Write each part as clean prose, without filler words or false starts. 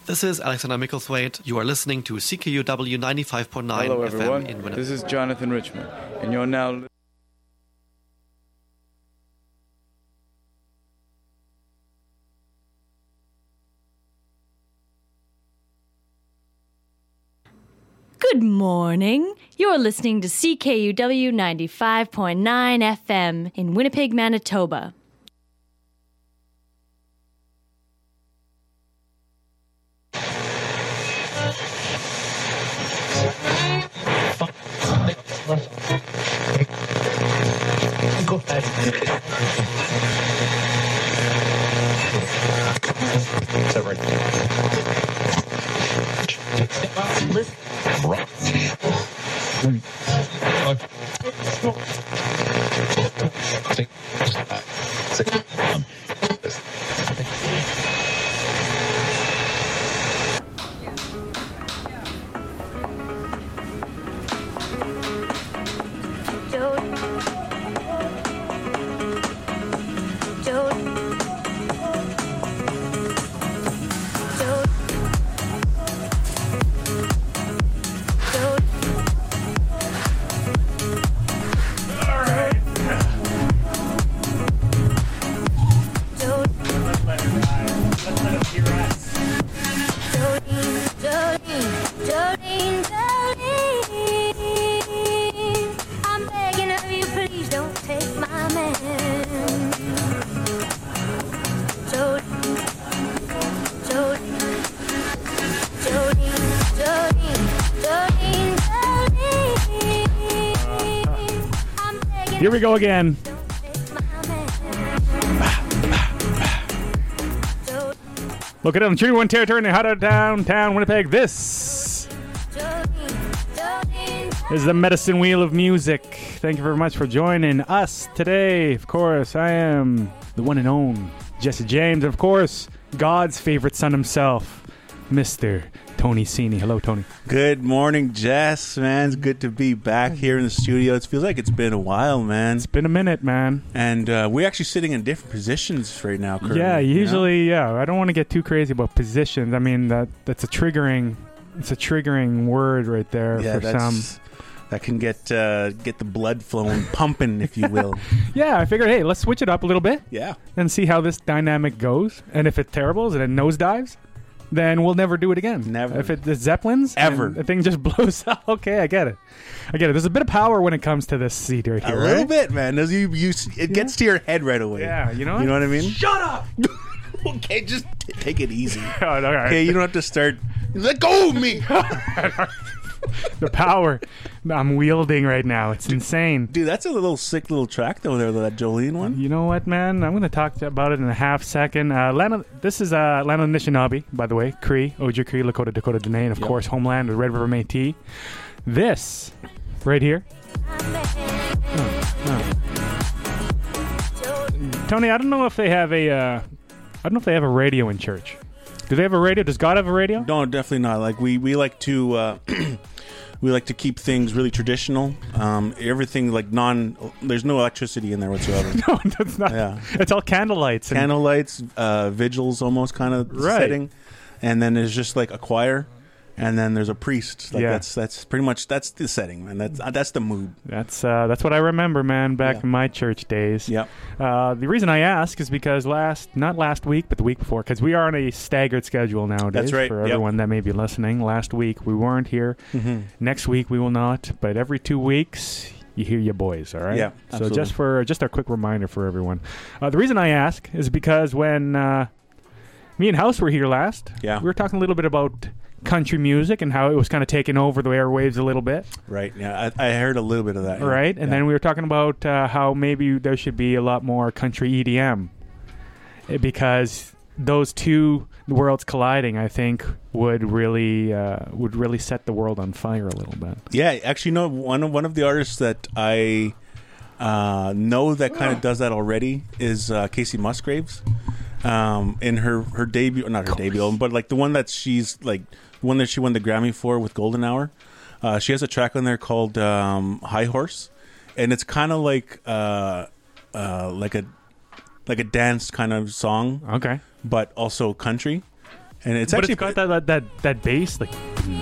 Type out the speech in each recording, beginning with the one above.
This is Alexander Micklethwaite. You are listening to CKUW 95.9 Hello, FM everyone. in Winnipeg. This is Jonathan Richmond, and you're now... Good morning. You're listening to CKUW 95.9 FM in Winnipeg, Manitoba. Here we go again. Look at them, 3-1 territory in the hot downtown Winnipeg. This is the medicine wheel of music. Thank you very much for joining us today. Of course, I am the one and only Jesse James. And of course, God's favorite son himself, Mr. Tony Sini. Hello, Tony. Good morning, Jess, man. It's good to be back here in the studio. It feels like it's been a while, man. It's been a minute, man. And we're actually sitting in different positions right now, currently. Yeah, usually, you know? yeah. I don't want to get too crazy about positions. I mean, that's a triggering word right there for some. That can get the blood flowing, pumping, if you will. Yeah, I figured, hey, let's switch it up a little bit. Yeah. And see how this dynamic goes. And if it's terrible and it nosedives, then we'll never do it again. Never. If it's Zeppelins, ever. The thing just blows up. Okay, I get it. There's a bit of power when it comes to this seat right here. A little bit, man. It gets to your head right away. Yeah, you know what? You know what I mean? Shut up! Okay, just take it easy. Oh, all right. Okay, you don't have to start. Let go of me! The power I'm wielding right now. It's insane. Dude, that's a little sick little track, though, there, that Jolene one. You know what, man? I'm going to talk about it in a half second. This is Land of the Anishinaabe, by the way. Cree, Oji Cree, Lakota, Dakota, Dene, and of course, homeland of Red River Métis. This, right here. Tony, I don't know if they have a radio in church. Do they have a radio? Does God have a radio? No, definitely not. Like we like to we like to keep things really traditional. Everything like there's no electricity in there whatsoever. No, that's not. Yeah. It's all candlelights. Vigils almost kind of setting. And then there's just like a choir. And then there's a priest. Like that's pretty much that's the setting, man. That's the mood. That's what I remember, man. Back in my church days. Yep. The reason I ask is because not last week, but the week before, because we are on a staggered schedule nowadays. That's right. For everyone that may be listening. Last week we weren't here. Mm-hmm. Next week we will not. But every 2 weeks you hear your boys. All right. Yeah. Absolutely. So just a quick reminder for everyone. The reason I ask is because when me and House were here last, we were talking a little bit about country music and how it was kind of taking over the airwaves a little bit. Right, yeah. I heard a little bit of that. Yeah. Right, and then we were talking about how maybe there should be a lot more country EDM because those two worlds colliding, I think, would really set the world on fire a little bit. Yeah, actually, one of the artists that I know that kind of does that already is Casey Musgraves. In her debut, not her debut album, but like the one that she's like the one that she won the Grammy for with Golden Hour. She has a track on there called High Horse, and it's kind of like a dance kind of song. Okay. But also country. and it's But actually it's got that bass, like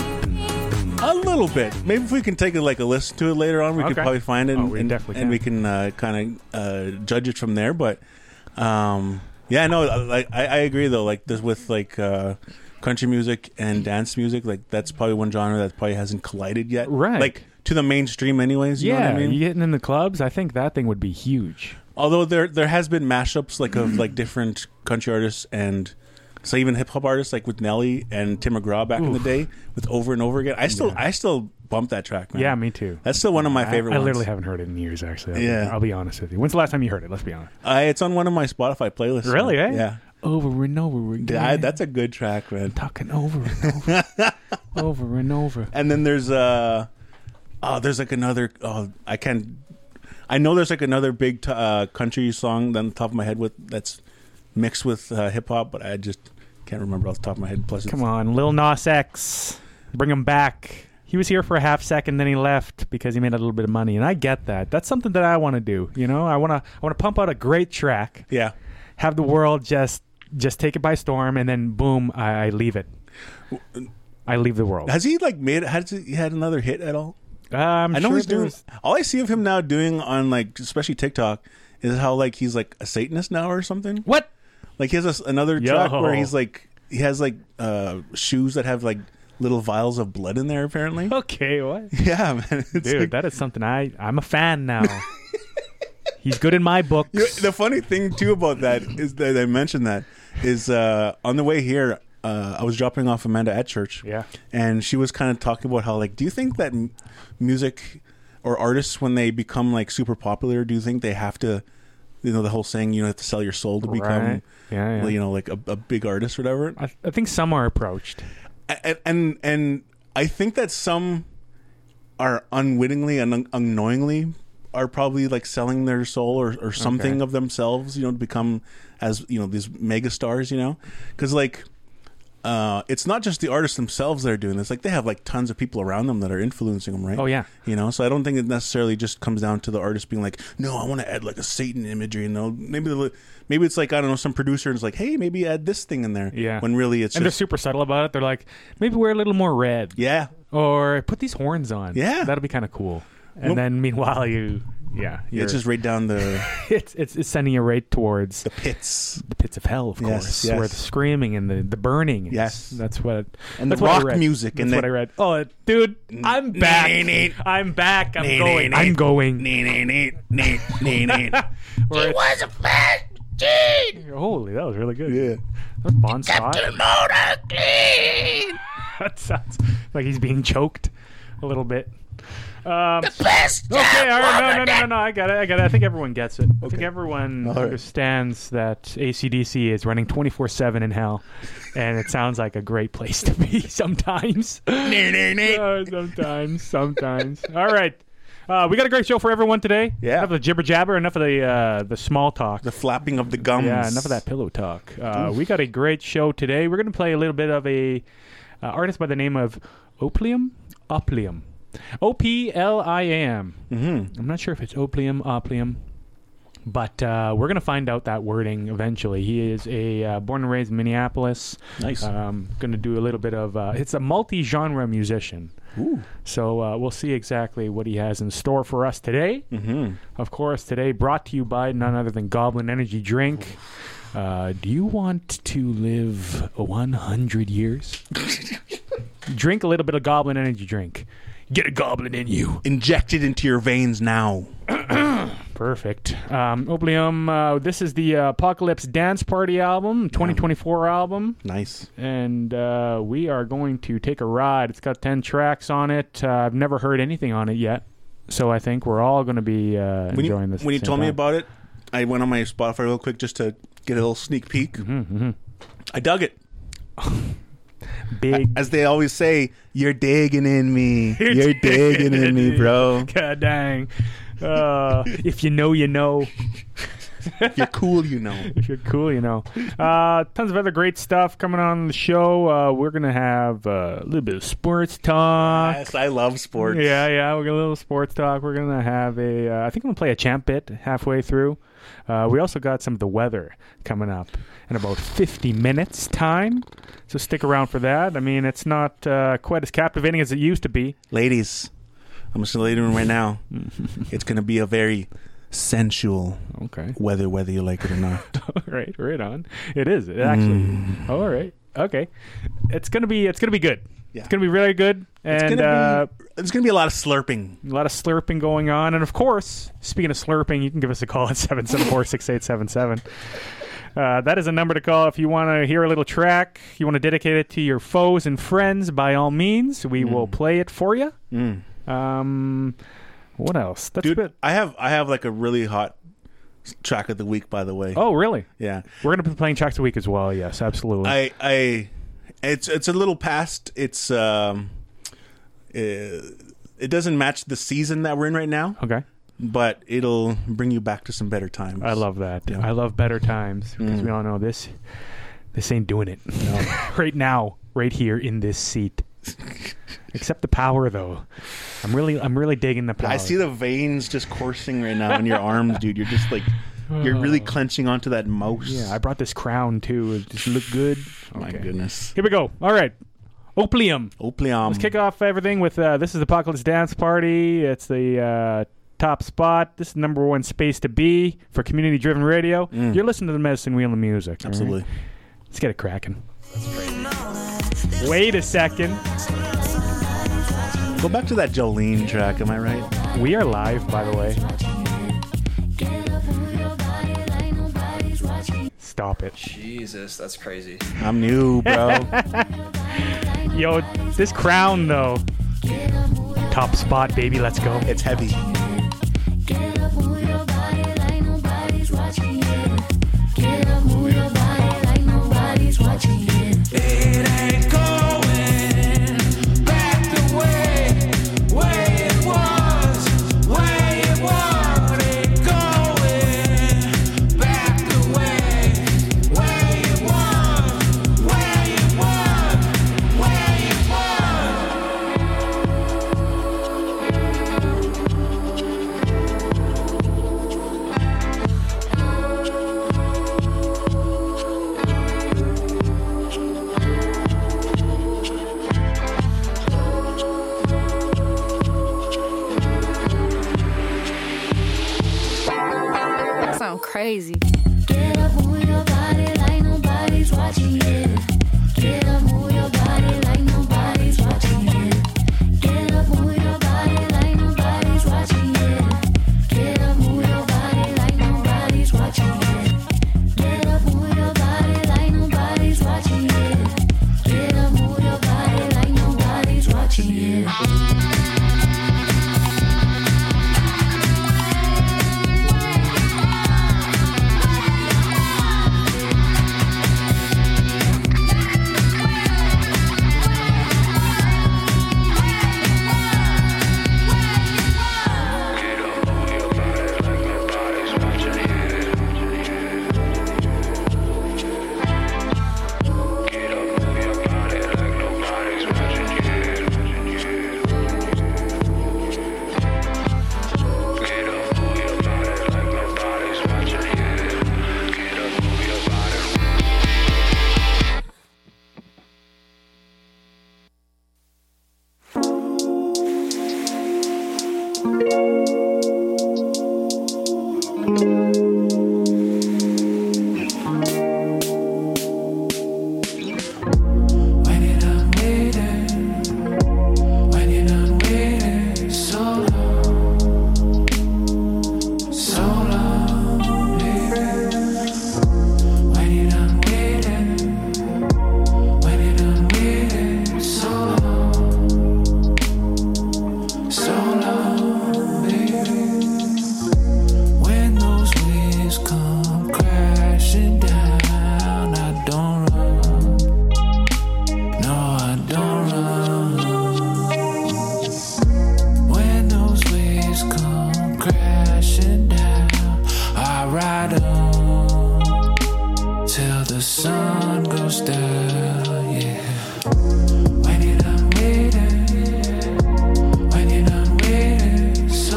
a little bit. Maybe if we can take a listen to it later on, we could Okay. probably find it, We definitely and we can kind of judge it from there. But yeah, no, like I agree though. Like this with like country music and dance music, like that's probably one genre that probably hasn't collided yet, Right. Like to the mainstream, anyways. You know what I mean? you getting in the clubs. I think that thing would be huge. Although there has been mashups like of like different country artists and so even hip hop artists like with Nelly and Tim McGraw back in the day with Over and Over Again. I still bump that track, man. Yeah, me too. That's still one of my favorite I ones. literally haven't heard it in years, actually. Yeah. I'll be honest with you. When's the last time you heard it? Let's be honest. It's on one of my Spotify playlists. Really, eh? Yeah. Over and over again. Yeah, that's a good track, man. Talking over and over. Over and over. And then there's like another I know there's like another big country song on the top of my head that's mixed with hip hop, but I just can't remember off the top of my head. Plus, Come on, Lil Nas X. Bring him back. He was here for a half second, then he left because he made a little bit of money, and I get that. That's something that I want to do. You know, I want to pump out a great track, yeah. have the world just take it by storm, and then boom, I leave it. I leave the world. Has he like has he had another hit at all? I I know sure he's doing. there's- All I see of him now doing on like especially TikTok is how like he's like a Satanist now or something. What? Like he has another Yo. track where he's like he has like shoes that have like little vials of blood in there apparently. Okay, what? Yeah, man. It's Dude, like- that is something I'm a fan now. He's good in my books. You know, the funny thing too about that is that I mentioned that is on the way here. I was dropping off Amanda at church. Yeah. And she was kind of talking about how like, do you think that music or artists when they become like super popular, do you think they have to, you know, the whole saying you have to sell your soul to become, Right. Yeah. you know, like a big artist or whatever? I think some are approached. And I think that some are unwittingly and unknowingly are probably like selling their soul or something Okay. of themselves, you know, to become as, you know, these mega stars, you know, because like it's not just the artists themselves that are doing this. Like they have like tons of people around them that are influencing them, right? Oh, yeah. You know, so I don't think it necessarily just comes down to the artist being like, no, I want to add like a Satan imagery. You know, maybe it's like, I don't know, some producer is like, hey, maybe add this thing in there. Yeah. When really it's And they're just super subtle about it. They're like, maybe wear a little more red. yeah. Or put these horns on. Yeah. That'll be kind of cool. And Well- then meanwhile, It's just right down the it's sending you right towards pits. the pits of hell, of Yes, course, yes. where the screaming and the burning is. Yes. That's what. And that's the what I rock read. music That's and what the- I read. Oh, dude, I'm back. I'm back. I'm going. I'm going. It was a fast Holy, that was really good. Yeah. That was Bon Scott. That sounds like he's being choked a little bit. The best. Okay, all right, no. I got it. I think everyone gets it. I think everyone right. understands that AC/DC is running 24/7 in hell, and it sounds like a great place to be sometimes. Sometimes. All right. We got a great show for everyone today. Yeah. Enough of the jibber jabber, enough of the small talk. The flapping of the gums. Yeah, enough of that pillow talk. We got a great show today. We're going to play a little bit of a artist by the name of Oplium. Oplium. O-P-L-I-A-M. Mm-hmm. I'm not sure if it's Oplium, but we're going to find out that wording eventually. He is a born and raised in Minneapolis. Nice. Going to do a little bit of... it's a multi-genre musician. Ooh. So we'll see exactly what he has in store for us today. Mm-hmm. Of course, today brought to you by none other than Goblin Energy Drink. Do you want to live 100 years? Drink a little bit of Goblin Energy Drink. Get a goblin in you. Inject it into your veins now. Perfect. Oblium, this is the Apocalypse Dance Party album, 2024 album. Nice. And we are going to take a ride. It's got 10 tracks on it. I've never heard anything on it yet. So I think we're all going to be enjoying this. When you told me about it, I went on my Spotify real quick just to get a little sneak peek. Mm-hmm. I dug it. Big. As they always say, you're digging in me. You're digging in me, bro. God dang. If you know, you know. If you're cool, you know. If you're cool, you know. Tons of other great stuff coming on the show. We're going to have a little bit of sports talk. Yes, I love sports. Yeah. We're going to a little sports talk. We're going to have I think I'm going to play a champ bit halfway through. We also got some of the weather coming up in about 50 minutes time. So stick around for that. I mean, it's not quite as captivating as it used to be. Ladies, I'm just letting you know right now. It's going to be a very sensual weather, whether you like it or not. right on. It is. It actually. All right. Okay. It's gonna be good. Yeah. It's gonna be really good. And there's gonna be a lot of slurping. A lot of slurping going on. And of course, speaking of slurping, you can give us a call at 774-6877. That is a number to call if you want to hear a little track. You want to dedicate it to your foes and friends. By all means, we will play it for you. What else? That's Dude, it. I have like a really hot track of the week, by the way. Oh, really? Yeah. We're going to be playing tracks of the week as well. Yes, absolutely. It's a little past. It doesn't match the season that we're in right now. Okay. But it'll bring you back to some better times. I love that. Yeah. I love better times because we all know this ain't doing it. No. Right now, right here in this seat. Except the power, though. I'm really digging the power. I see the veins just coursing right now in your arms, dude. You're just like, you're really clenching onto that mouse. Yeah, I brought this crown, too. Does it look good? Oh, my goodness. Here we go. All right. Opium. Opium. Let's kick off everything with this is the Apocalypse Dance Party. It's the top spot. This is the number one space to be for community-driven radio. You're listening to the Medicine Wheel of Music. Absolutely. Right? Let's get it cracking. Wait a second. Go back to that Jolene track, am I right? We are live, by the way. Stop it. Jesus, that's crazy. I'm new, bro. Yo, this crown, though. Top spot, baby. Let's go. It's heavy. Crazy. Get up, move your body like nobody's watching you. Get up, move your body like nobody's watching you. Get up, move your body like nobody's watching you. Get up, move your body like nobody's watching you. Get up, move your body like nobody's watching you. Get up, move your body like nobody's watching you. When those waves come crashing down, I ride on till the sun goes down, yeah. When you're done waiting, when you're done waiting so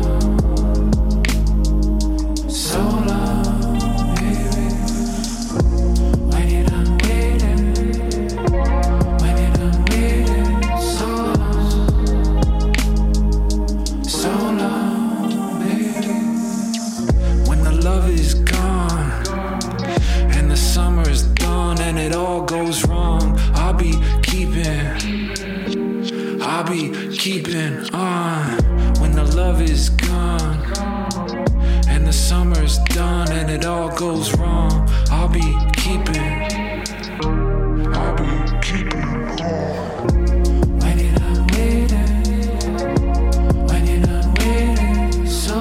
long, baby. When you're done waiting, when you're done waiting so long, baby. When the love is gone and the summer is done and it all goes wrong, I'll be keeping on. When the love is gone and the summer's done and it all goes wrong, I'll be keeping on. When you're done waiting, when you're done waiting so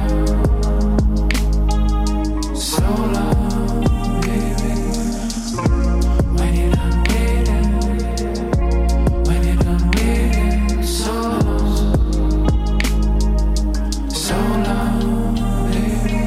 long, baby. When you're done waiting, when you're done waiting so long, baby.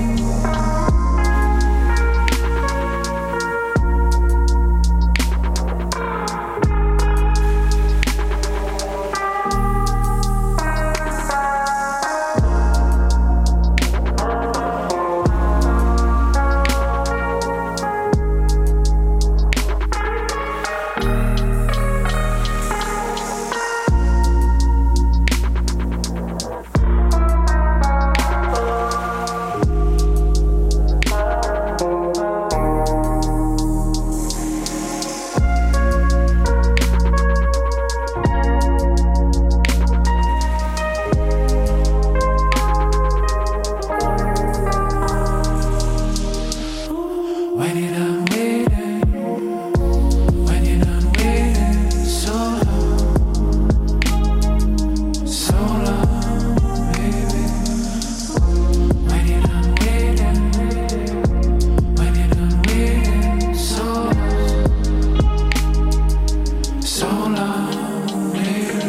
When you're done waiting, when you're done waiting so long, baby. When you're done waiting, when you're done waiting so long, baby.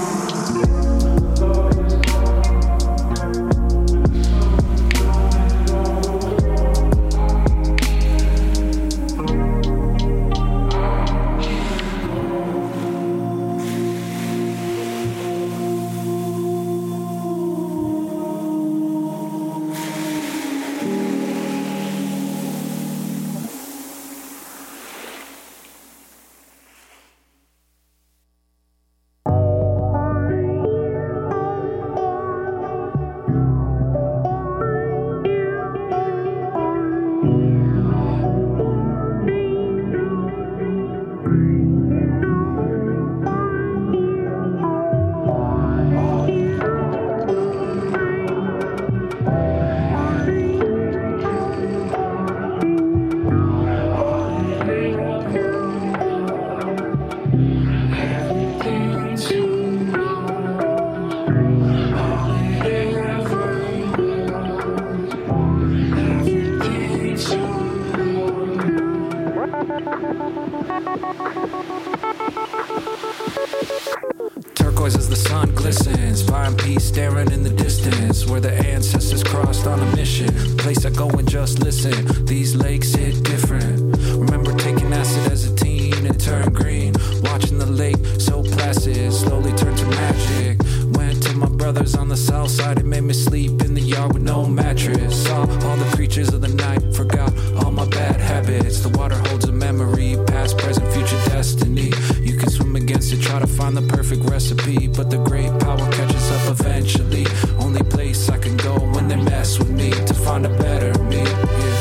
Turquoise as the sun glistens, find peace staring in the distance, where the ancestors crossed on a mission. Place I go and just listen. These lakes hit different. Remember taking acid as a teen and turned green. Watching the lake so placid slowly turn to magic. Went to my brother's on the south side. It made me sleep in the yard with no mattress. Saw all the creatures of the night. Forgot all my bad habits. The water holds a memory, past, present, future destiny. You can swim against it, try to find the perfect recipe, but the great power catches up eventually. Only place I can go when they mess with me to find a better me. Yeah.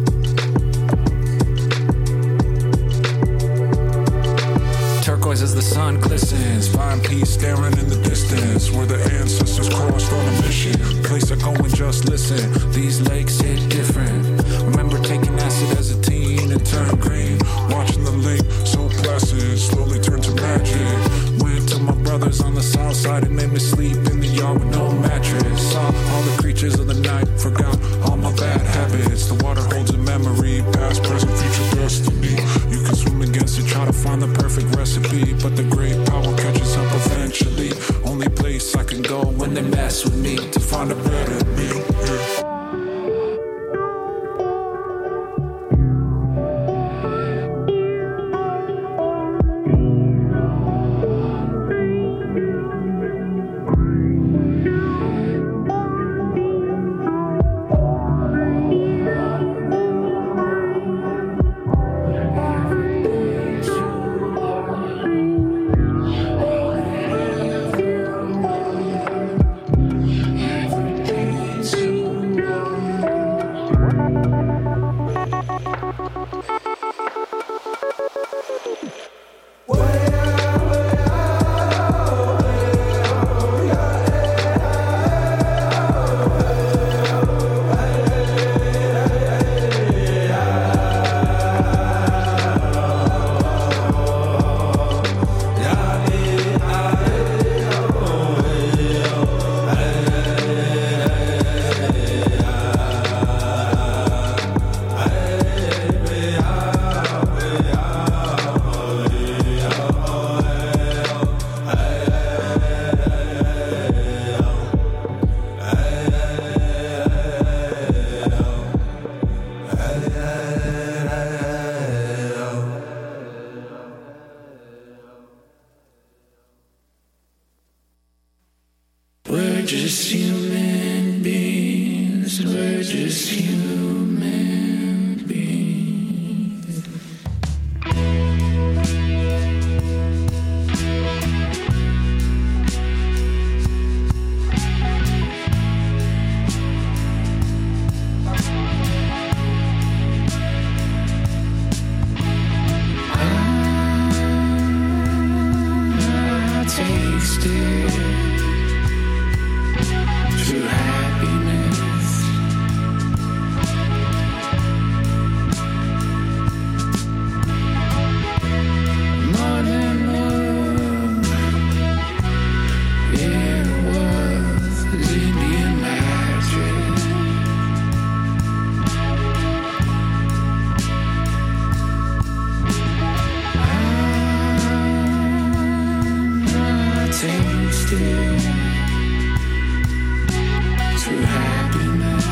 Turquoise as the sun glistens, find peace staring in the distance, where the ancestors crossed on a mission. Place I go and just listen. These lakes hit different. Remember taking acid as a teen and turned green. Watching the lake so placid slowly turn to magic. Went to my brother's on the south side. It made me sleep in the yard with no mattress. Saw all the creatures of the night. Forgot all my bad habits. The water holds a memory, past, present, future destiny. You can swim against it, try to find the perfect recipe, but the great power catches up eventually. Only place I can go when they mess with me to find a better me. Yeah. we're just human beings. I tasted true happiness. More than love, it was Indian magic. I tasted true happiness.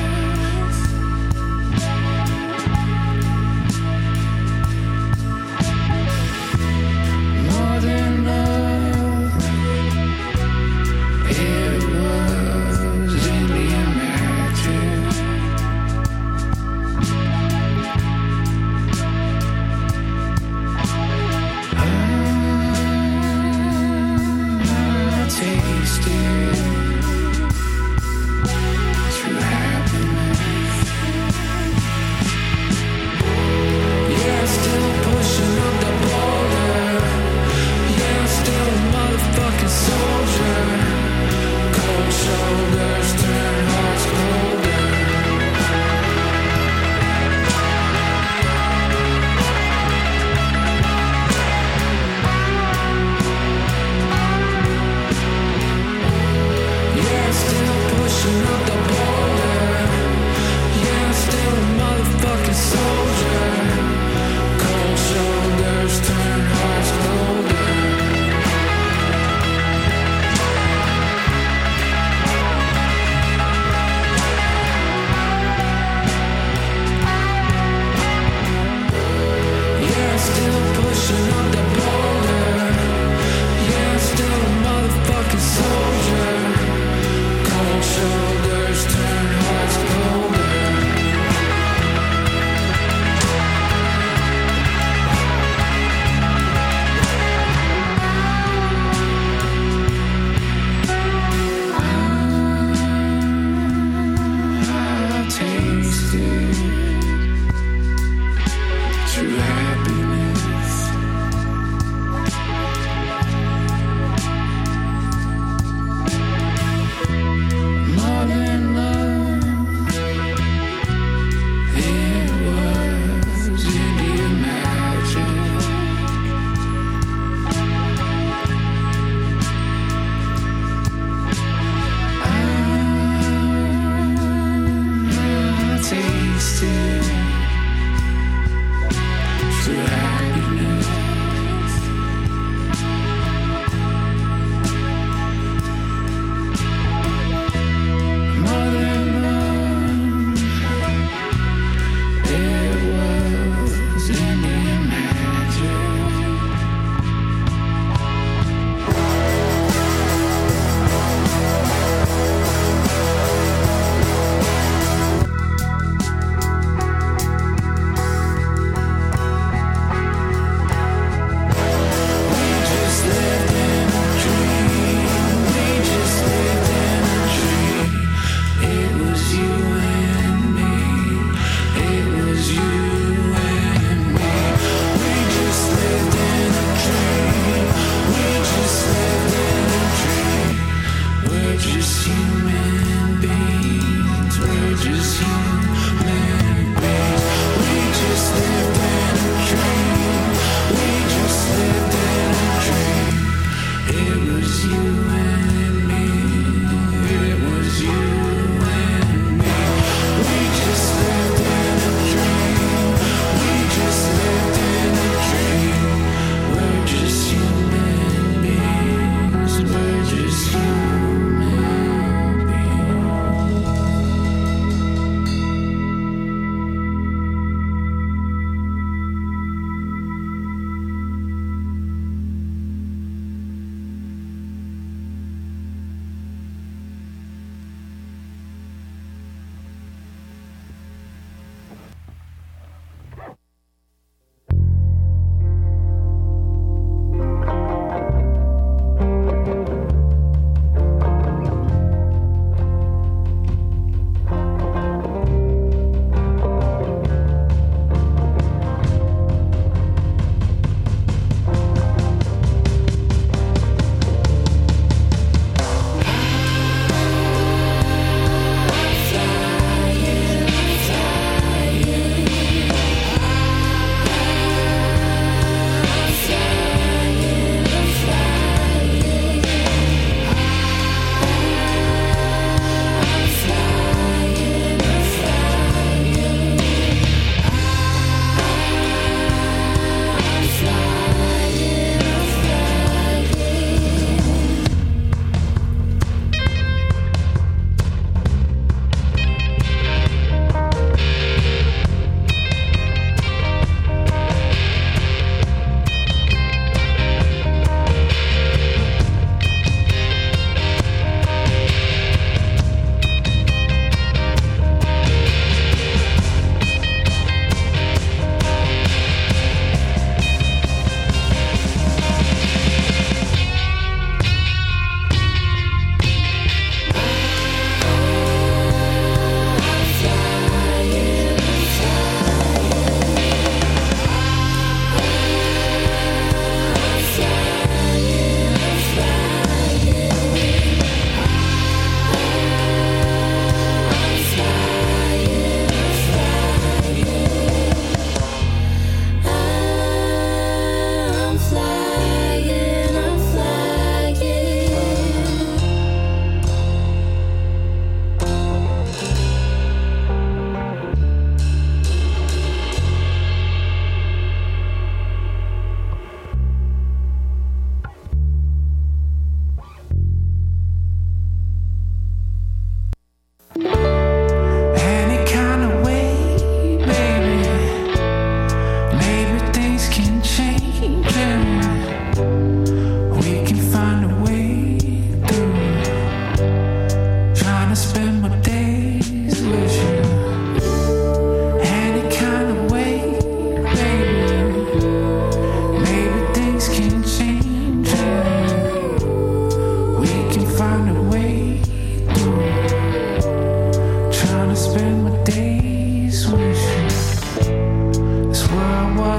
More than love, it was Indian magic. I tasted true happiness. Yeah, still pushing up the border. Yeah, still a motherfucking soldier. Cold shoulders turn hearts colder. Yeah, still pushing up the border. Yeah, still a motherfucking soldier. Cold shoulders turn hearts colder. Yeah, still pushing up the border. Yeah, still a motherfucking soldier. Cold shoulders turn hearts colder. I tasted true happiness. More than love, it was Indian magic. I tasted true happiness. More than love, it was Indian magic.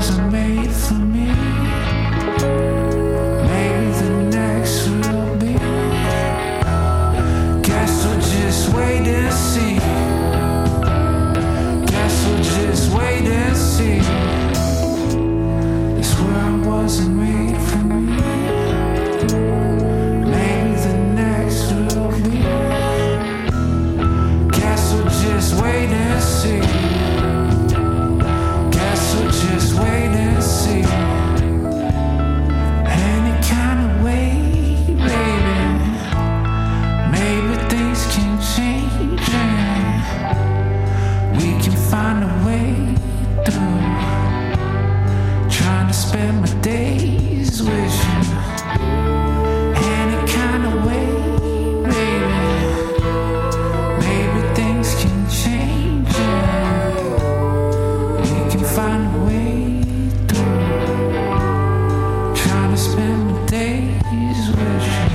wasn't made for me. Maybe the next will be. Guess we'll just wait and see. Guess we'll just wait and see. This world wasn't made for me. Maybe the next will be. Guess we'll just wait and see. Guess we'll just wait and see. Any kind of way, baby. Maybe things can change and we can find a way through. Trying to spend my days with you. Any kind of way, baby. Maybe things can change and we can find a way through. Trying to spend my days with you.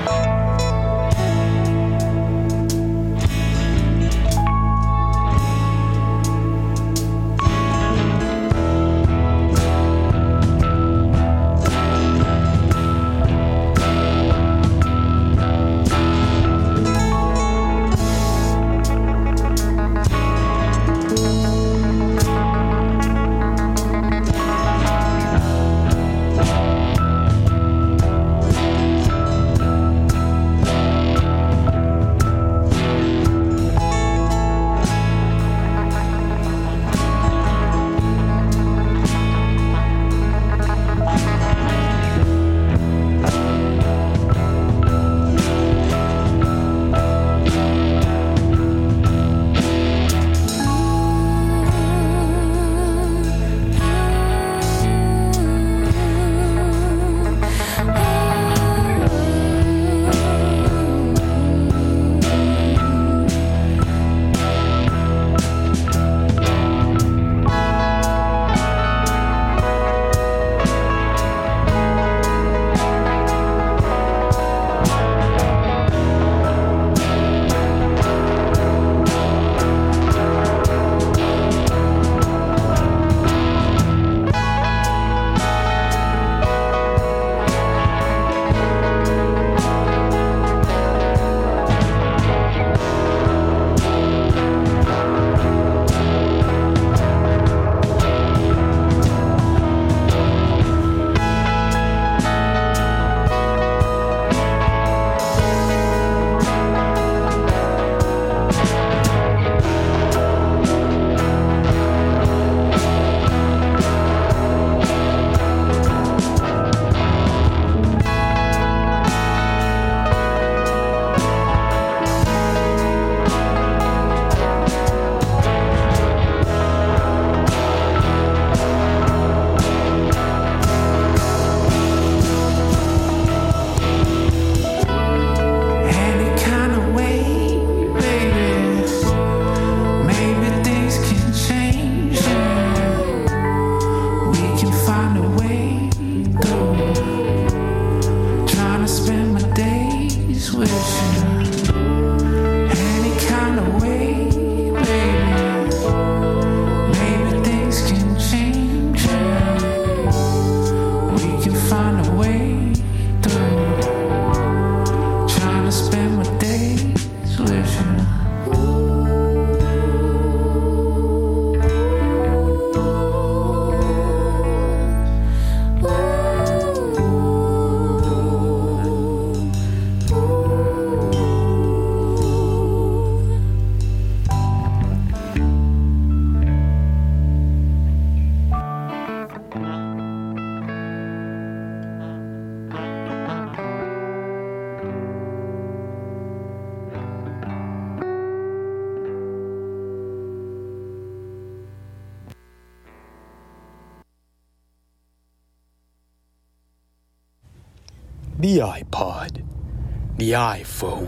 The iPod, the iPhone,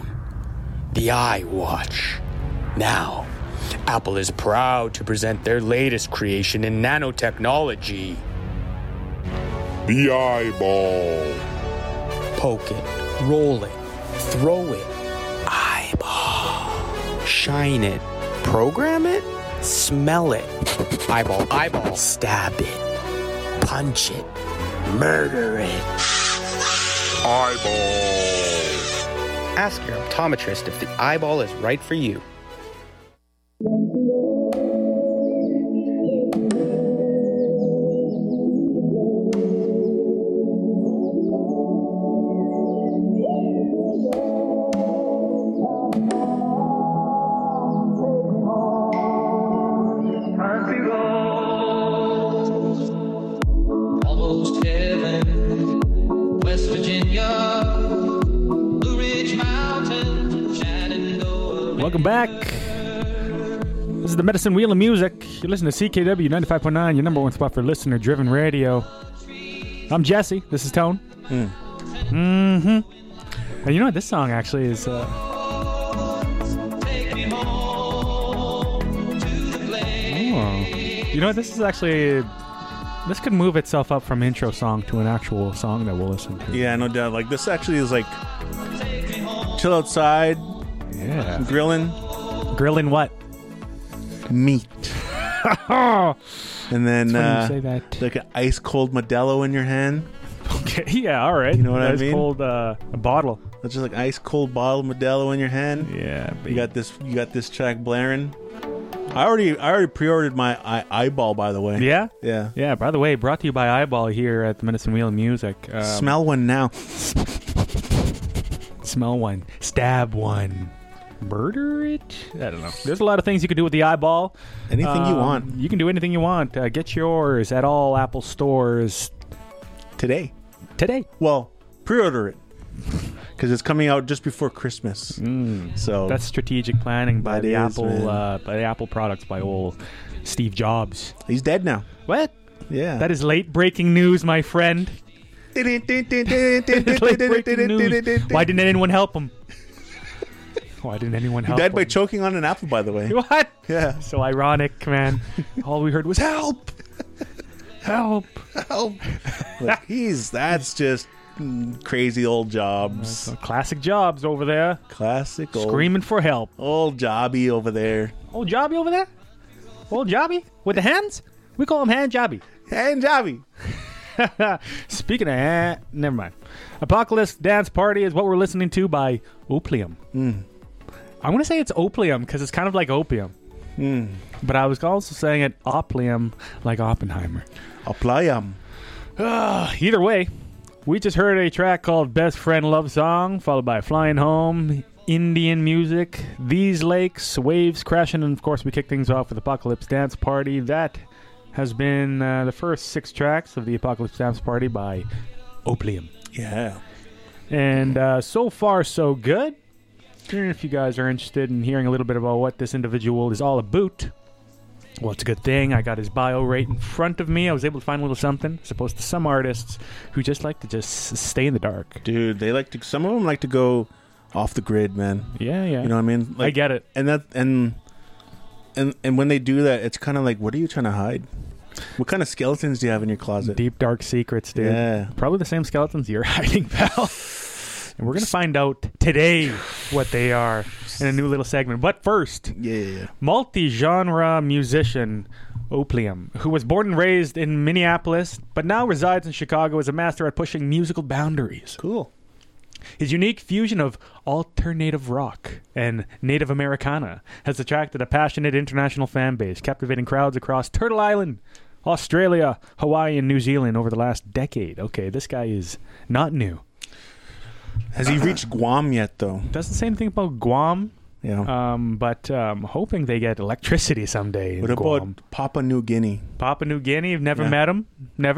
the iWatch. Now, Apple is proud to present their latest creation in nanotechnology. The eyeball. Poke it, roll it, throw it. Eyeball. Shine it, program it, smell it. Eyeball, eyeball, stab it. punch it, murder it. Eyeball. Ask your optometrist if the eyeball is right for you. Almost heaven, West Virginia, Blue Ridge Mountain, Shenandoah. Welcome back. This is the Medicine Wheel of Music. You're listening to CKW 95.9, your number one spot for listener-driven radio. I'm Jesse. This is Tone. And you know what? This song actually is... Take me home to the place. You know what? This is actually... This could move itself up from intro song to an actual song that we'll listen to. Yeah, no doubt. Like, this actually is like chill outside, Yeah. grilling Grilling what? meat. And then It's funny you say that. like an ice cold Modelo in your hand. Okay, yeah, all right. You know what I Nice mean? cold a bottle. It's just like ice cold bottle of Modelo in your hand. Yeah. You got this track blaring. I already pre-ordered my eyeball, by the way. Yeah? Yeah. Yeah, by the way, brought to you by Eyeball here at the Medicine Wheel of Music. Smell one now. Smell one. Stab one. Murder it? I don't know. There's a lot of things you can do with the eyeball. Anything you want. You can do anything you want. Get yours at all Apple stores Today. Well, Pre-order it. Because it's coming out just before Christmas. So that's strategic planning by That the is, Apple products by old Steve Jobs. He's dead now. What? Yeah. That is late breaking news, my friend. Late breaking news. Why didn't anyone help him? Why didn't anyone He help died by him? choking on an apple, by the way. What? Yeah. So ironic, man. All we heard was help. Help. Help. Look, that's just crazy old Jobs. So classic Jobs over there. Classic old. Screaming for help. Old Jobby over there. Old Jobby over there? Old Jobby? With the hands? We call him Hand Jobby. Hand Jobby. Speaking of never mind. Apocalypse Dance Party is what we're listening to by Opium. I'm going to say it's Opium because it's kind of like opium. But I was also saying it Opium like Oppenheimer. Opium. Either way, we just heard a track called Best Friend Love Song, followed by Flying Home, Indian Music, These Lakes, Waves Crashing, and of course we kick things off with Apocalypse Dance Party. That has been the first 6 tracks of the Apocalypse Dance Party by Opium. Yeah. And so far, so good. If you guys are interested in hearing a little bit about what this individual is all about, well, it's a good thing. I got his bio right in front of me. I was able to find a little something, as opposed to some artists who just like to just stay in the dark. Dude, some of them like to go off the grid, man. Yeah. You know what I mean? I get it. And when they do that, it's kind of like, what are you trying to hide? What kind of skeletons do you have in your closet? Deep, dark secrets, dude. Yeah. Probably the same skeletons you're hiding, pal. And we're going to find out today what they are in a new little segment. But first, multi-genre musician Opium, who was born and raised in Minneapolis, but now resides in Chicago, is a master at pushing musical boundaries. Cool. His unique fusion of alternative rock and Native Americana has attracted a passionate international fan base, captivating crowds across Turtle Island, Australia, Hawaii, and New Zealand over the last decade. Okay, this guy is not new. Has he reached Guam yet, though? Doesn't say anything about Guam. Yeah. But hoping they get electricity someday. What about Papua New Guinea? Papua New Guinea? Never met him.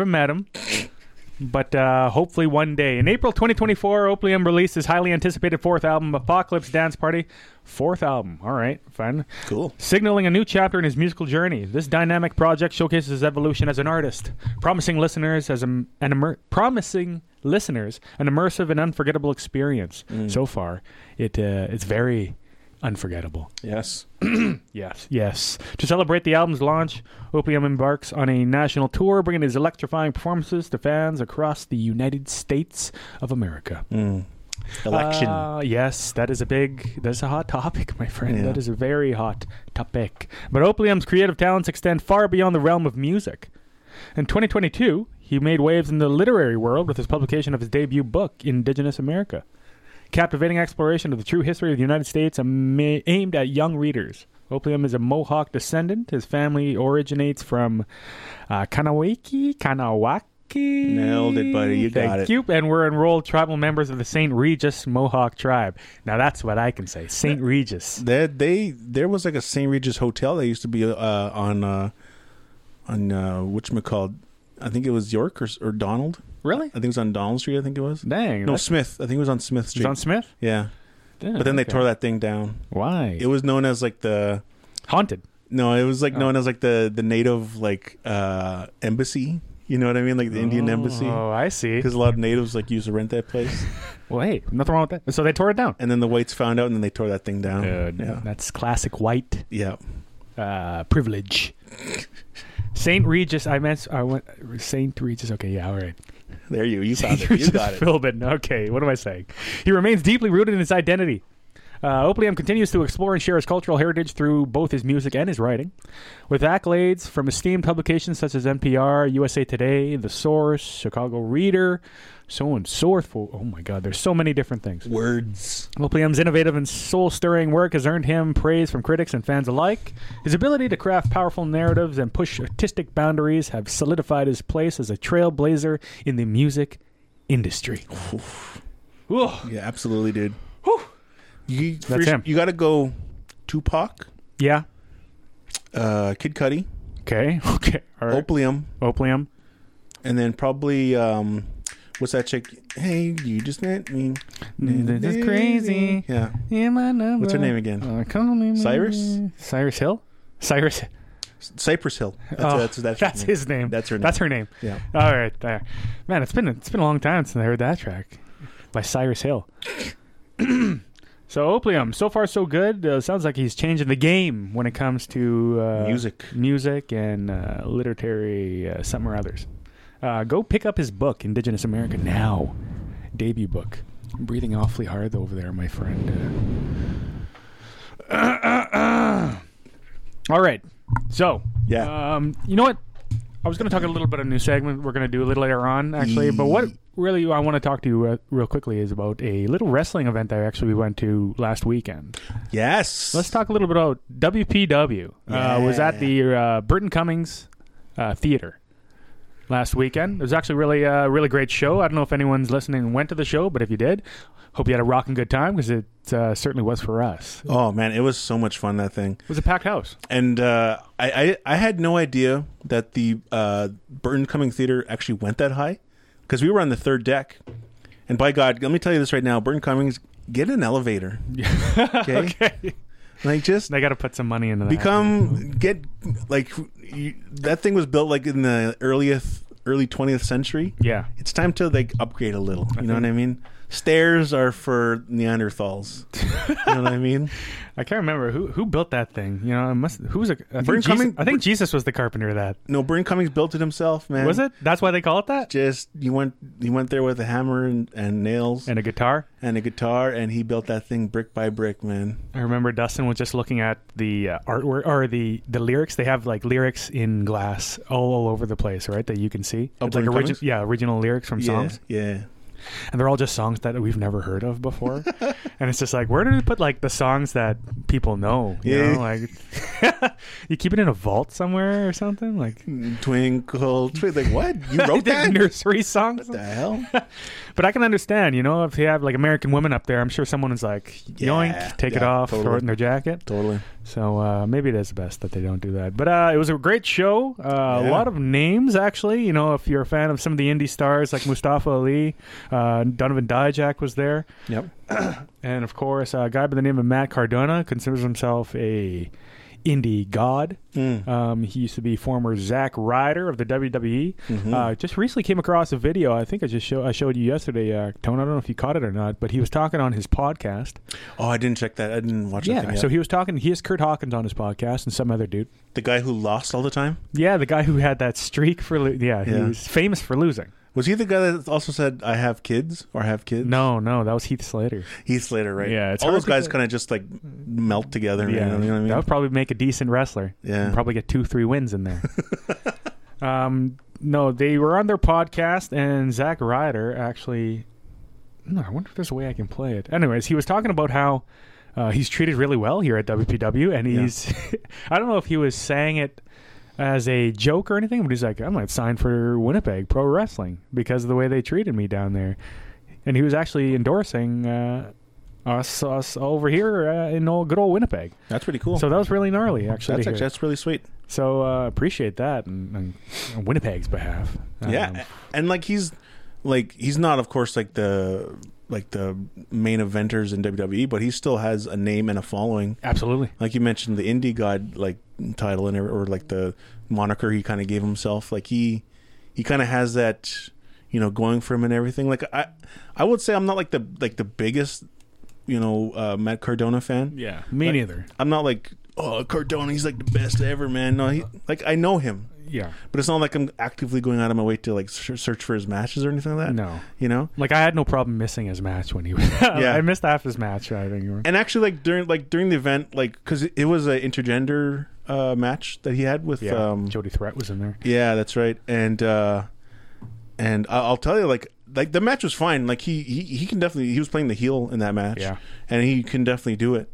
But hopefully one day. In April 2024, Opium released his highly anticipated 4th album, Apocalypse Dance Party. 4th album. All right, fine. Cool. Signaling a new chapter in his musical journey. This dynamic project showcases his evolution as an artist, promising listeners an immersive and unforgettable experience. So far, it's very unforgettable. Yes. Yes. To celebrate the album's launch, Opium embarks on a national tour, bringing his electrifying performances to fans across the United States of America. Election. Yes, that's a hot topic, my friend. Yeah. That is a very hot topic. But Opium's creative talents extend far beyond the realm of music. In 2022, he made waves in the literary world with his publication of his debut book, Indigenous America. Captivating exploration of the true history of the United States aimed at young readers. Opium is a Mohawk descendant. His family originates from Kanawaki. Nailed it, buddy. You got Thank it. you. And we're enrolled tribal members of the St. Regis Mohawk tribe. Now that's what I can say. St. Regis. There was like a St. Regis hotel that used to be on whatchamacallit. I think it was York or Donald. Really? I think it was on Donald Street, I think it was. Dang. No, Smith. I think it was on Smith Street. It was on Smith? Yeah. Damn, but then they okay. tore that thing down. Why? It was known as like the... Haunted. No, it was like known as like the native like embassy. You know what I mean? Like the Indian embassy. Oh, I see. Because a lot of natives like used to rent that place. Well, hey, nothing wrong with that. So they tore it down. And then the whites found out and then they tore that thing down. Yeah. That's classic white Yeah. privilege. St. Regis, I went St. Regis. Okay, yeah, all right. There you found it. Regis You got it. Philbin. Okay, what am I saying? He remains deeply rooted in his identity. Opium continues to explore and share his cultural heritage through both his music and his writing. With accolades from esteemed publications such as NPR, USA Today, The Source, Chicago Reader, so on and so forth. Oh my God, there's so many different things. Words. Opium's innovative and soul-stirring work has earned him praise from critics and fans alike. His ability to craft powerful narratives and push artistic boundaries have solidified his place as a trailblazer in the music industry. Yeah, absolutely, dude. That's him. You got to go Tupac, Yeah. Kid Cudi, Okay. Okay. All right. Opium, and then probably what's that chick? Hey, you just met me. This is crazy. Yeah. Yeah, my number. What's her name again? Call me Cyrus? Cyrus Hill? Cyrus. Cypress Hill. That's his name. That's her name. That's her name. Yeah. All right. There. Man, it's been a long time since I heard that track by Cyrus Hill. So Opium, so far so good. Sounds like he's changing the game when it comes to music and literary something or others. Go pick up his book, Indigenous America Now, debut book. I'm breathing awfully hard over there, my friend. All right, so yeah, you know what? I was going to talk a little bit of a new segment we're going to do a little later on, actually. But what really I want to talk to you real quickly is about a little wrestling event I actually went to last weekend. Yes. Let's talk a little bit about WPW. Was at the Burton Cummings Theater last weekend. It was actually really great show. I don't know if anyone's listening and went to the show, but if you did, hope you had a rocking good time because it certainly was for us. Oh, man, it was so much fun, that thing. It was a packed house. And I had no idea that the Burton Cummings Theater actually went that high because we were on the third deck. And by God, let me tell you this right now, Burton Cummings, get an elevator. Okay? Like just... They got to put some money into that. That thing was built like in the early 20th century. Yeah. It's time to like upgrade a little. You know what I mean? Stairs are for Neanderthals. You know what I mean? I can't remember who built that thing. You know, I think Jesus was the carpenter of that. No, Burton Cummings built it himself, man. Was it? That's why they call it that? Just he went there with a hammer and nails and a guitar, and he built that thing brick by brick, man. I remember Dustin was just looking at the artwork or the lyrics. They have like lyrics in glass all over the place, right? That you can see. Oh, it's like original lyrics from songs. Yeah. And they're all just songs that we've never heard of before. And it's just like, where did we put like the songs that people know? You know, like you keep it in a vault somewhere or something? Like Twinkle, like what? You wrote that? Nursery songs? What the hell? But I can understand, you know, if you have like American Women up there, I'm sure someone is like, yoink, take it off, totally. throw it in their jacket. Totally. So maybe it is best that they don't do that. But it was a great show. A lot of names, actually. You know, if you're a fan of some of the indie stars like Mustafa Ali, Donovan Dijak was there. Yep. And, of course, a guy by the name of Matt Cardona considers himself a indie god. He used to be former Zack Ryder of the WWE. Just recently came across a video. I think I showed you yesterday, Tone. I don't know if you caught it or not, but he was talking on his podcast. Oh, I didn't check that. I didn't watch that thing yet. So he was talking. He has Kurt Hawkins on his podcast and some other dude. The guy who lost all the time? Yeah, the guy who had that streak for... he was famous for losing. Was he the guy that also said, I have kids or have kids? No, that was Heath Slater. Heath Slater, right? Yeah. All those guys kind of just like melt together. Yeah. You know what I mean? That would probably make a decent wrestler. Yeah. And probably get 2-3 wins in there. No, they were on their podcast, and Zack Ryder actually... No, I wonder if there's a way I can play it. Anyways, he was talking about how he's treated really well here at WPW, and he's... I don't know if he was saying it as a joke or anything, but he's like, I might sign for Winnipeg Pro Wrestling because of the way they treated me down there. And he was actually endorsing us over here in good old Winnipeg. That's pretty cool. So that was really gnarly, actually. That's really sweet. So appreciate that on Winnipeg's behalf. Yeah, and like he's not, of course, like the main eventers in WWE, but he still has a name and a following. Absolutely. Like you mentioned, the Indie God like title and or like the moniker he kind of gave himself. Like he kind of has that, going for him and everything. Like I would say I'm not like the biggest, Matt Cardona fan. Yeah, me neither. I'm not like, oh, Cardona, he's like the best ever, man. No, I know him. Yeah, but it's not like I'm actively going out of my way to like search for his matches or anything like that. No, like I had no problem missing his match when he was. Yeah, I missed half his match. I think. And actually, during the event, because it was an intergender match that he had with Jody Threat was in there. Yeah, that's right. And I'll tell you, like the match was fine. Like he can definitely, he was playing the heel in that match. Yeah, and he can definitely do it.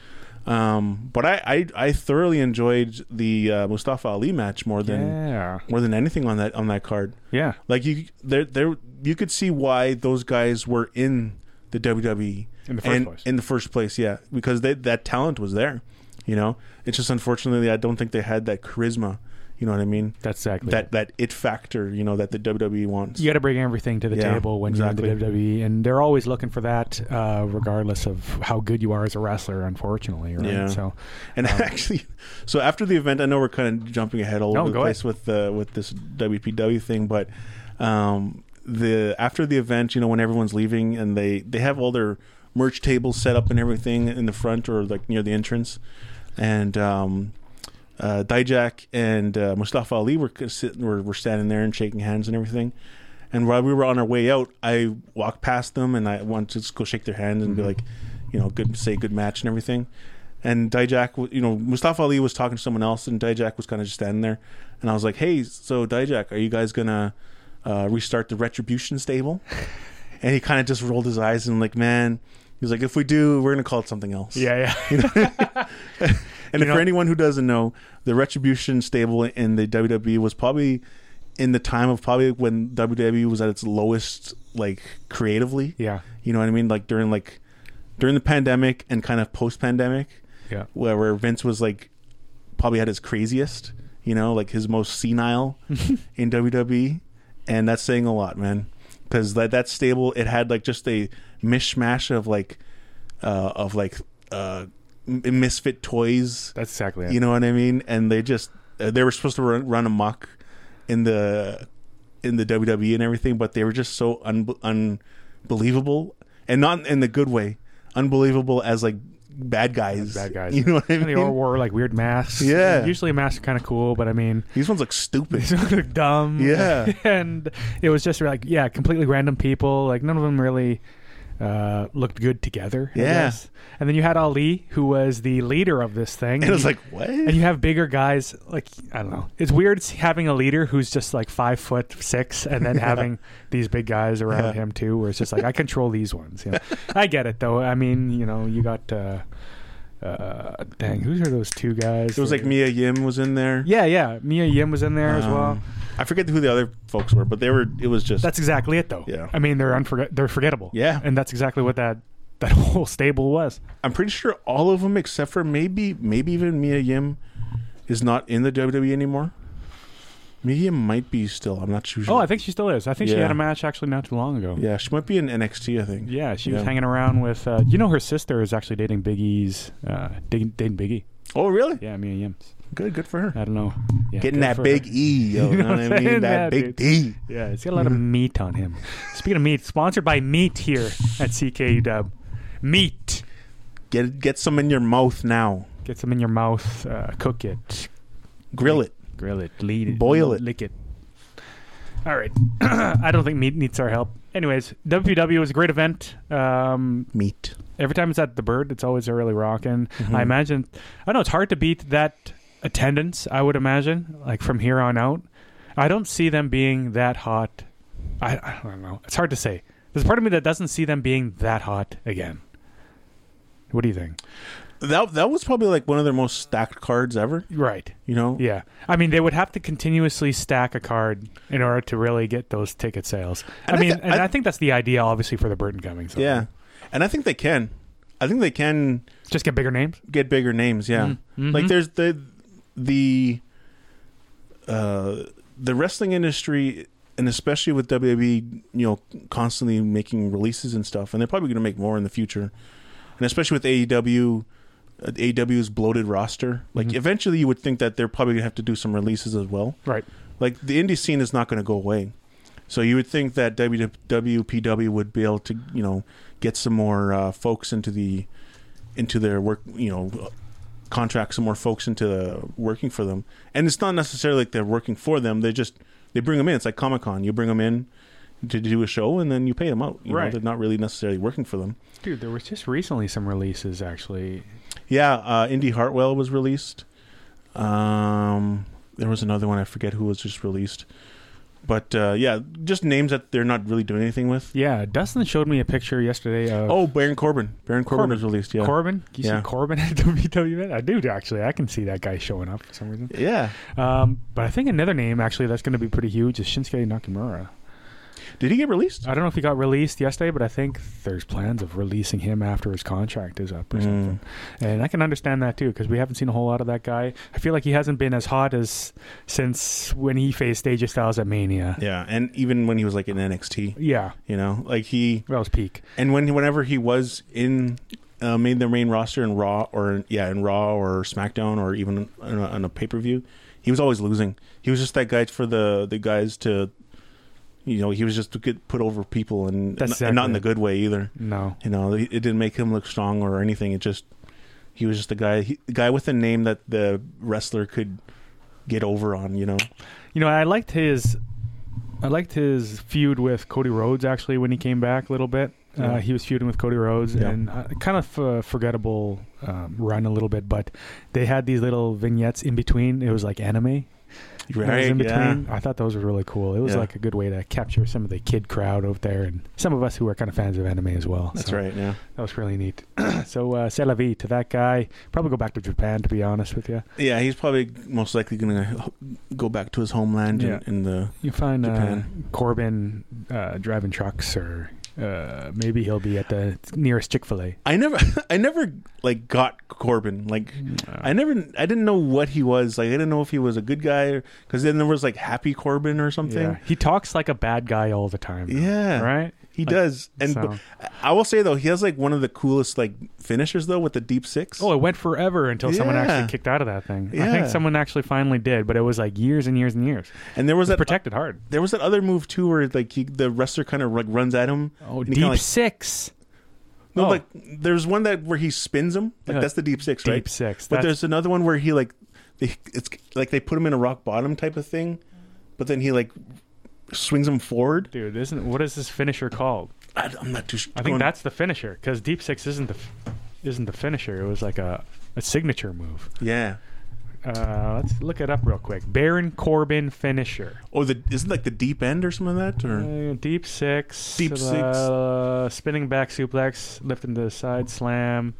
But I thoroughly enjoyed the Mustafa Ali match more than anything on that card. Yeah, like you could see why those guys were in the WWE in the first place. Yeah, because that talent was there. It's just unfortunately I don't think they had that charisma. You know what I mean? That's exactly that it factor, that the WWE wants. You got to bring everything to the table when you're in the WWE, and they're always looking for that, regardless of how good you are as a wrestler. Unfortunately, right? Yeah. So, and actually, so after the event, I know we're kind of jumping ahead all over the place with this WPW thing, but after the event, when everyone's leaving and they have all their merch tables set up and everything in the front or like near the entrance, and Dijak and Mustafa Ali were standing there and shaking hands and everything. And while we were on our way out, I walked past them and I wanted to just go shake their hands and be like, good match and everything. And Dijak, Mustafa Ali was talking to someone else, and Dijak was kind of just standing there. And I was like, hey, so Dijak, are you guys gonna restart the Retribution stable? And he kind of just rolled his eyes and like, man, he was like, if we do, we're gonna call it something else. Yeah. And for anyone who doesn't know, the Retribution stable in the WWE was probably in the time of when WWE was at its lowest, like creatively. Yeah. You know what I mean? Like during the pandemic and kind of post-pandemic. Yeah. Where Vince was like probably at his craziest, like his most senile in WWE. And that's saying a lot, man. Because that stable, it had like just a mishmash of misfit toys. That's exactly it. You know what I mean? And they were supposed to run amok in the WWE and everything, but they were just so unbelievable, and not in the good way. Unbelievable as like bad guys. You know what I mean? And they all wore like weird masks. Yeah. Usually masks are kind of cool, but I mean, these ones look stupid. These ones look dumb. Yeah. And it was just like, completely random people. Like none of them really looked good together. I guess. And then you had Ali, who was the leader of this thing. And it was like, what? And you have bigger guys, like, I don't know. It's weird having a leader who's just like 5'6", and then having these big guys around him too, where it's just like, I control these ones. I get it though. I mean, you got dang, who are those two guys? It was like Mia Yim was in there. Yeah. Mia Yim was in there as well. I forget who the other folks were, but it was just... That's exactly it, though. Yeah. I mean, they're forgettable. Yeah. And that's exactly what that whole stable was. I'm pretty sure all of them, except for maybe even Mia Yim, is not in the WWE anymore. Mia Yim might be still. I'm not sure. Oh, I think she still is. I think she had a match actually not too long ago. Yeah, she might be in NXT, I think. Yeah, she was hanging around with... her sister is actually dating Big E's... dating Big E. Oh, really? Yeah, Mia Yim's. Good for her. I don't know. Yeah, getting that big E, you know what I mean? That big D. Yeah, it's got a lot of meat on him. Speaking of meat, sponsored by Meat here at CKUW. Meat. Get some in your mouth now. Get some in your mouth. Cook it. Grill it. Lead it. Boil it. Lick it. All right. I don't think meat needs our help. Anyways, WPW was a great event. Meat. Every time it's at the Bird, it's always really rocking. I imagine... I know it's hard to beat that attendance, I would imagine, like from here on out. I don't see them being that hot. I don't know. It's hard to say. There's a part of me that doesn't see them being that hot again. What do you think? That was probably like one of their most stacked cards ever. Right. You know? Yeah. I mean, they would have to continuously stack a card in order to really get those ticket sales. And I think that's the idea, obviously, for the Burton coming. So. Yeah. And I think they can. I think they can just get bigger names. Get bigger names, yeah. Mm-hmm. Like there's the wrestling industry, and especially with WWE, you know, constantly making releases and stuff, and they're probably going to make more in the future. And especially with AEW's bloated roster, like eventually you would think that they're probably going to have to do some releases as well. Right. Like the indie scene is not going to go away. So you would think that WPW would be able to, you know, get some more folks into their work, you know, contract some more folks into working for them. And it's not necessarily like they're working for them. They bring them in. It's like Comic-Con. You bring them in to do a show, and then you pay them out. You know, they're not really necessarily working for them. Dude, there was just recently some releases, actually. Yeah, Indy Hartwell was released. There was another one, I forget who was just released. But, yeah, just names that they're not really doing anything with. Yeah, Dustin showed me a picture yesterday of... Baron Corbin. Baron Corbin was released, yeah. Corbin? You see Corbin at WWE? I do, actually. I can see that guy showing up for some reason. Yeah. But I think another name, actually, that's going to be pretty huge is Shinsuke Nakamura. Did he get released? I don't know if he got released yesterday, but I think there's plans of releasing him after his contract is up or something. And I can understand that too, because we haven't seen a whole lot of that guy. I feel like he hasn't been as hot as since when he faced AJ Styles at Mania. Yeah, and even when he was like in NXT. Yeah. You know, like that was peak. And whenever he was in made the main roster in Raw or SmackDown or even on a pay-per-view, he was always losing. He was just that guy for the guys to... You know, he was just to get put over people, and not in the good way either. No, you know, it didn't make him look strong or anything. He was just the guy with a name that the wrestler could get over on. You know, I liked his feud with Cody Rhodes actually when he came back a little bit. Yeah. He was feuding with Cody Rhodes, and kind of forgettable run a little bit, but they had these little vignettes in between. It was like anime. Right, in between. I thought those were really cool. It was like a good way to capture some of the kid crowd out there and some of us who are kind of fans of anime as well. That's right, yeah. That was really neat. So, c'est la vie to that guy. Probably go back to Japan, to be honest with you. Yeah, he's probably most likely going to go back to his homeland in the You find Japan. Corbin driving trucks, or maybe he'll be at the nearest Chick-fil-A. I never like got Corbin. Like I didn't know what he was. Like I didn't know if he was a good guy, because then there was like Happy Corbin or something. Yeah. He talks like a bad guy all the time. Yeah, right. He does. And I will say though, he has like one of the coolest like finishers though with the deep six. Oh, it went forever until someone actually kicked out of that thing. Yeah. I think someone actually finally did, but it was like years and years and years. And there was that protected hard. There was that other move too where like the wrestler kind of like runs at him. Oh, deep six. No, like there's one where he spins him. Like that's the deep six, right? Deep six. But there's another one where he like it's like they put him in a rock bottom type of thing, but then he like swings him forward. Dude, what is this finisher called? I'm not too sure. I think that's the finisher, because deep six isn't the finisher. It was like a signature move. Yeah. Let's look it up real quick. Baron Corbin finisher. Oh, isn't like the deep end or something like that? Or deep six. Deep six. Spinning back suplex, lifting to the side slam.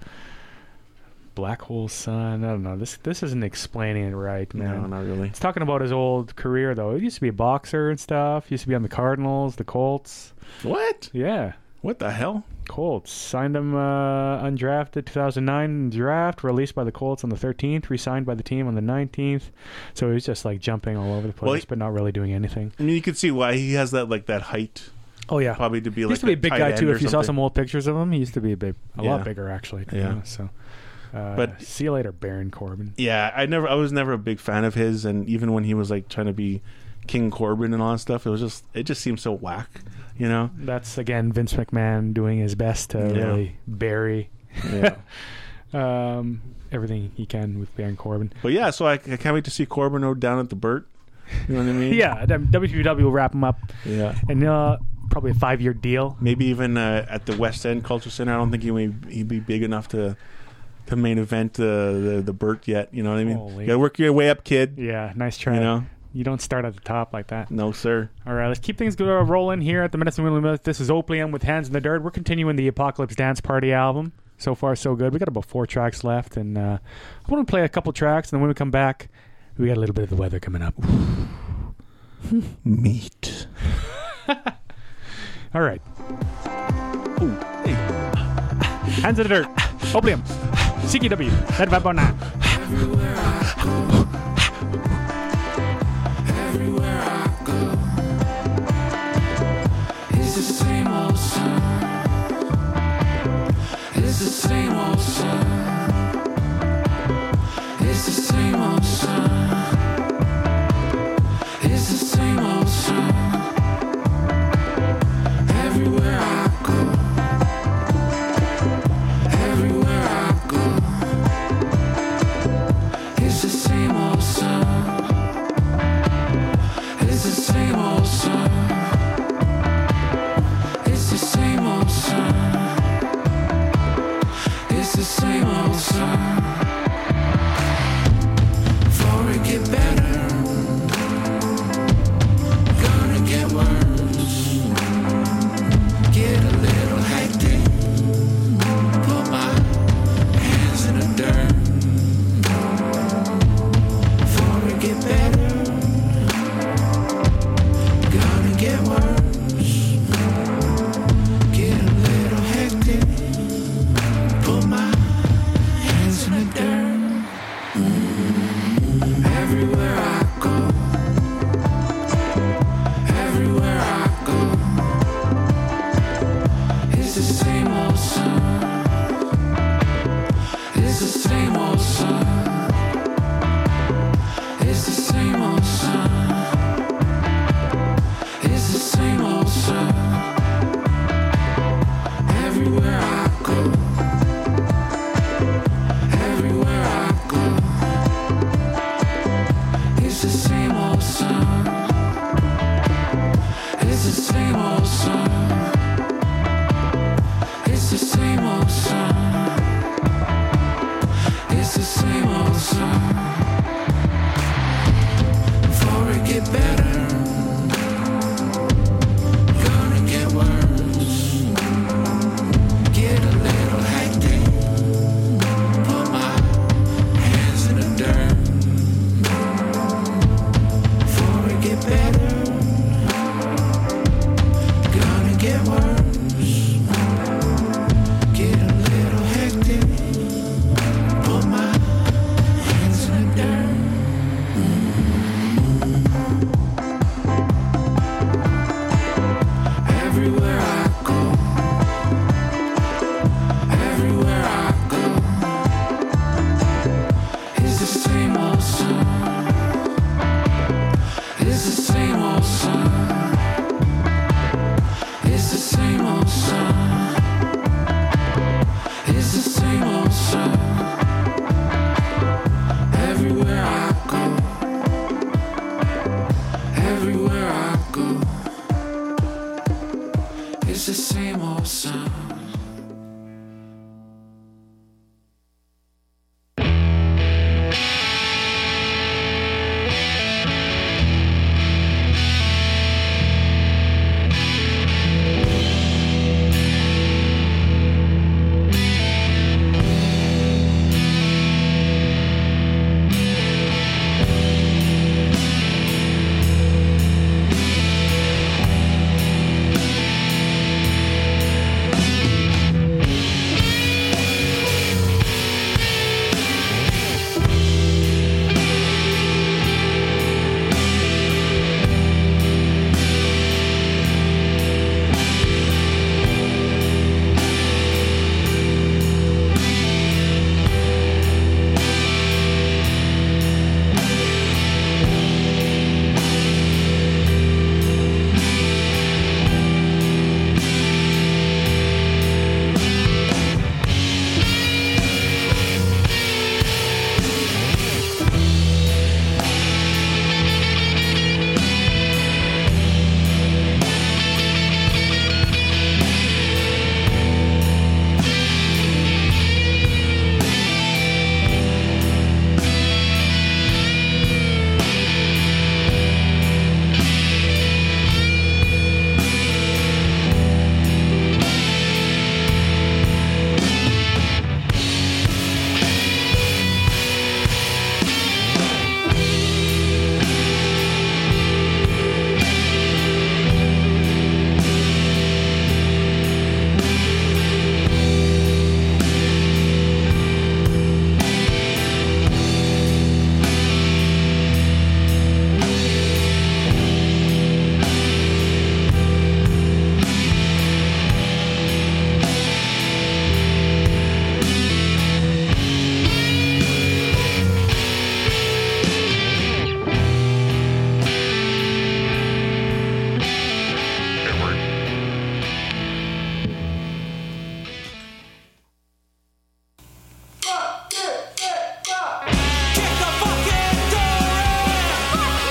Black hole sun. I don't know. This isn't explaining it right, man. No, not really. It's talking about his old career though. He used to be a boxer and stuff. He used to be on the Cardinals, the Colts. What? Yeah. What the hell? Colts signed him undrafted 2009 draft, released by the Colts on the 13th, re-signed by the team on the 19th. So he was just like jumping all over the place, but not really doing anything. I mean, you can see why he has that height. Oh yeah, probably to be he like used to be a big guy too. If you saw something. some old pictures of him, he used to be a lot bigger actually. Yeah. So. But see you later, Baron Corbin. Yeah, I was never a big fan of his, and even when he was like trying to be King Corbin and all that stuff, it just seemed so whack, you know. That's again Vince McMahon doing his best to really bury everything he can with Baron Corbin. But yeah, so I can't wait to see Corbin down at the Burt. You know what I mean? Yeah, WPW will wrap him up. Yeah, and probably a 5-year deal. Maybe even at the West End Culture Center. I don't think he'd be big enough to main event the Burt yet. You know what I mean? Holy. You gotta work your way up, kid. Yeah, nice try. You know, You don't start at the top like that. No, sir. All right, let's keep things rolling here at the Medicine Wheel Myth. This is Opium with Hands in the Dirt. We're continuing the Apocalypse Dance Party album. So far, so good. We got about 4 tracks left, and I want to play a couple tracks, and then when we come back, we got a little bit of the weather coming up. Meat. All right. Ooh, hey. Hands in the Dirt. Opium. CKW. 95.9. Everywhere I go, everywhere I go, it's the same old song. It's the same old song. It's the same old song. It's the same old song. Everywhere I go, everywhere I go, it's the same old song. It's the same old song. It's the same old song. It's the same old song. For it get better, gonna get worse. Get a little hectic. Put my hands in the dirt. For it get better, gonna get worse. Get a little hectic. Put my hands in the dirt. Everywhere I go, everywhere I go, it's the same old song. It's the same old song. It's the same old song. It's the same old song. Everywhere I go, everywhere I go, it's the same old song. It's the same old song. It's the same old song. It's the same old song. For it get better, gonna get worse. Get a little hectic. Put my hands in the dirt. For it get better, gonna get worse. Get a little hectic. Put my hands in the dirt. Everywhere I go, everywhere I go, it's the same old song. It's the same old song. It's the same old song. It's the same old song. Everywhere I go, everywhere I go, it's the same old song.